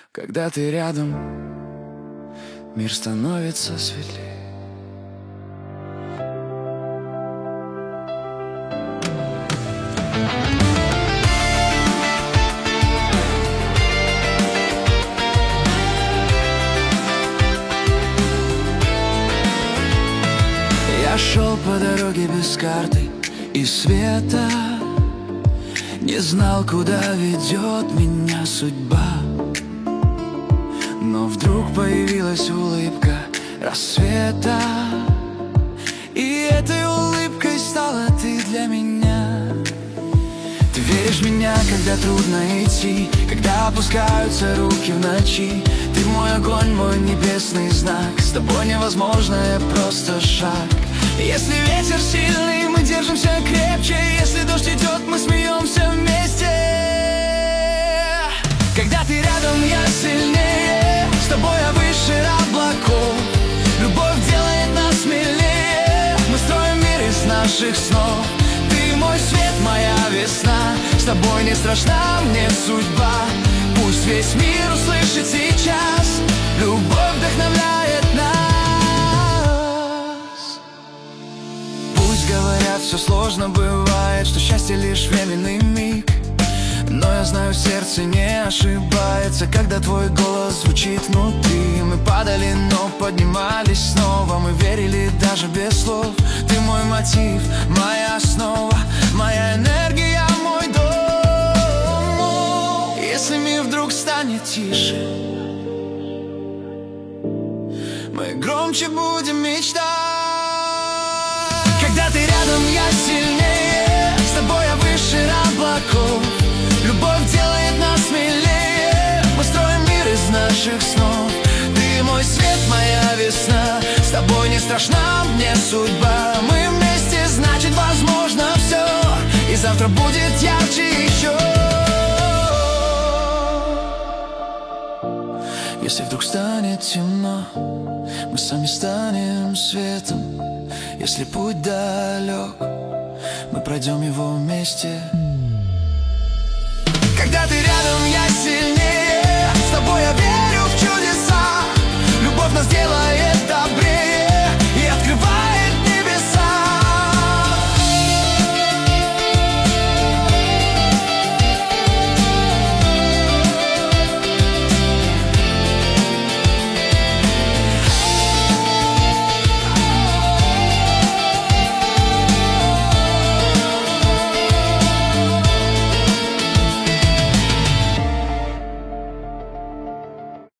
Когда ты рядом, мир становится светлее. Я шел по дороге без карты и света, не знал, куда ведет меня судьба. Но вдруг появилась улыбка рассвета, и этой улыбкой стала ты для меня. Ты веришь в меня, когда трудно идти, когда опускаются руки в ночи. Ты мой огонь, мой небесный знак, с тобой невозможное просто шаг. Если ветер сильный, мы держимся крепче, если дождь идет, мы смеемся вместе. Когда ты рядом, я сильнее, с тобой я выше облаков. Любовь делает нас смелее, мы строим мир из наших снов. Ты мой свет, моя весна, с тобой не страшна мне судьба. Пусть весь мир услышит сейчас, любовь вдохновляет нас. Пусть говорят, все сложно бывает, что счастье лишь временный миг, но я знаю, сердце не ошибается, когда твой голос звучит внутри. Мы падали, но поднимались снова, мы верили даже без слов. Ты мой мотив, моя основа, моя энергия, мой дом. Если мир вдруг станет тише, мы громче будем мечтать. Когда ты рядом, я сильнее, с тобой я выше облаков. Любовь делает нас смелее, мы строим мир из наших снов. Ты мой свет, моя весна, с тобой не страшна мне судьба. Мы вместе, значит, возможно все, и завтра будет ярче еще. Если вдруг станет темно, мы сами станем светом. Если путь далек, мы пройдем его вместе. Когда ты рядом, я сильнее,